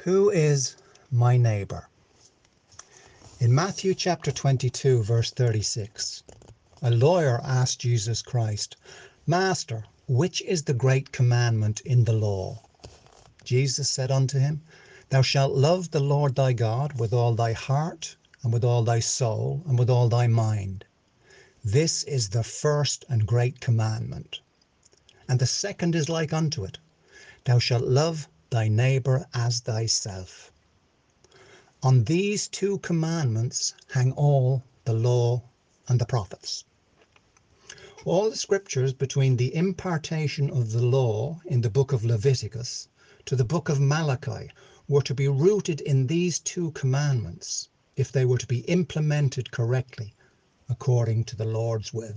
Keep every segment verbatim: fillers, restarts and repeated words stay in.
Who is my neighbour? In Matthew chapter twenty-two, verse thirty-six, a lawyer asked Jesus Christ, "Master, which is the great commandment in the law?" Jesus said unto him, "Thou shalt love the Lord thy God with all thy heart, and with all thy soul, and with all thy mind. This is the first and great commandment. And the second is like unto it. Thou shalt love thy neighbour as thyself." On these two commandments hang all the law and the prophets. All the scriptures between the impartation of the law in the book of Leviticus to the book of Malachi were to be rooted in these two commandments if they were to be implemented correctly according to the Lord's will.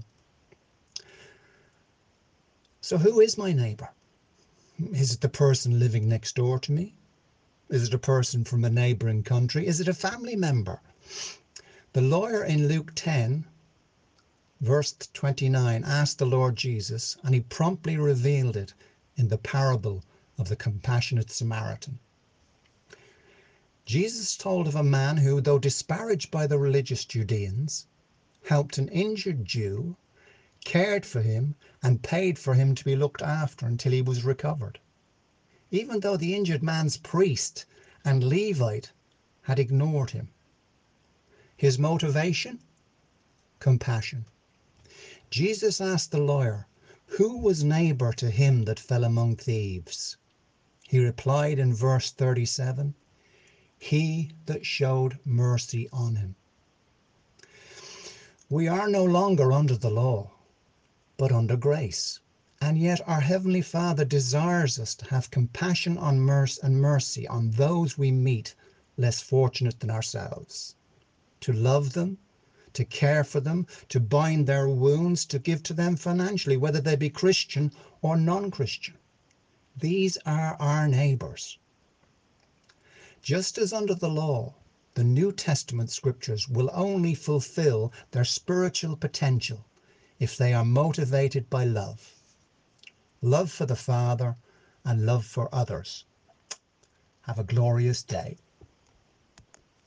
So who is my neighbour? Is it the person living next door to me? Is it a person from a neighbouring country? Is it a family member? The lawyer in Luke ten, verse twenty-nine, asked the Lord Jesus, and he promptly revealed it in the parable of the compassionate Samaritan. Jesus told of a man who, though disparaged by the religious Judeans, helped an injured Jew, cared for him, and paid for him to be looked after until he was recovered, even though the injured man's priest and Levite had ignored him. His motivation? Compassion. Jesus asked the lawyer, "Who was neighbour to him that fell among thieves?" He replied in verse thirty-seven, "He that showed mercy on him." We are no longer under the law, but under grace. And yet our Heavenly Father desires us to have compassion on mercy and mercy on those we meet less fortunate than ourselves, to love them, to care for them, to bind their wounds, to give to them financially, whether they be Christian or non-Christian. These are our neighbours. Just as under the law, the New Testament scriptures will only fulfill their spiritual potential if they are motivated by love. Love for the Father and love for others. Have a glorious day.